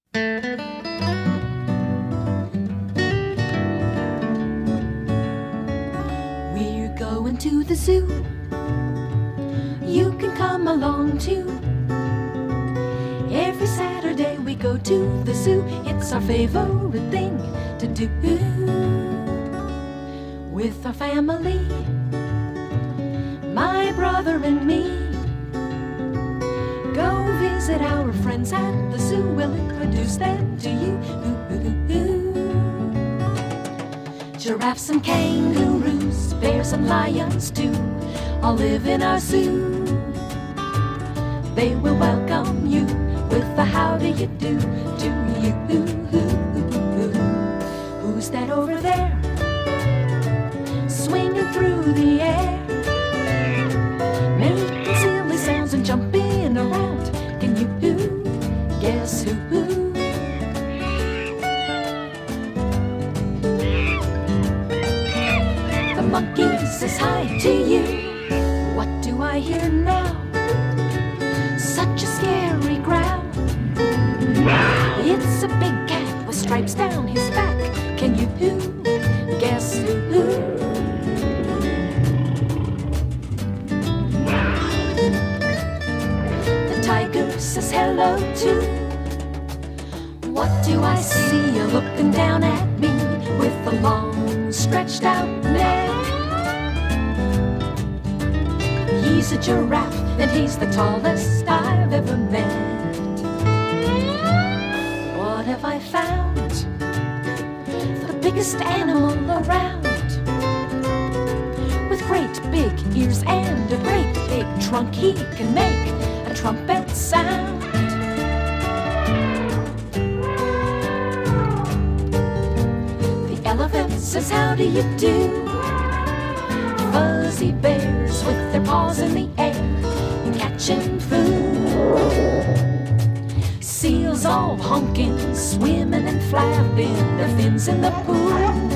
We're going to the zoo. You can come along too. Every Saturday we go to the zoo. It's our favorite thing to do. With our family, my brother and me, go visit our friends at the zoo. We'll introduce them to you. Giraffes and kangaroos, bears and lions too, all live in our zoo. They will welcome you with a how do you do to you. Who's that over there, swinging through the air, making silly sounds and jumping around? Can you guess who? The monkey says hi to you. What do I hear now? Such a scary growl. It's a big cat with stripes down his back. Can you guess who? The tiger says hello too. What do I see? You're looking down at me with a long stretched out neck. He's a giraffe and he's the tallest I've ever met. What have I found? The biggest animal around, with great big ears and a great big trunk. He can make a trumpet sound. The elephant says how do you do? Fuzzy bears with their paws in the air, catching food. Seals all honking, swimming and flapping their fins in the pool.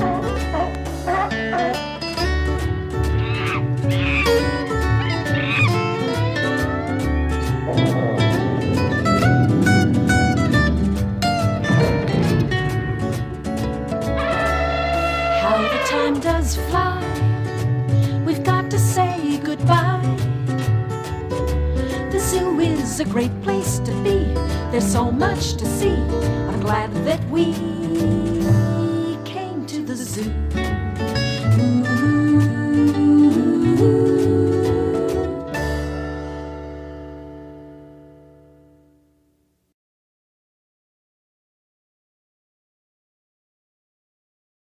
How the time does fly. We've got to say goodbye. The zoo is a great place to be. There's so much to see. I'm glad that we came to the zoo.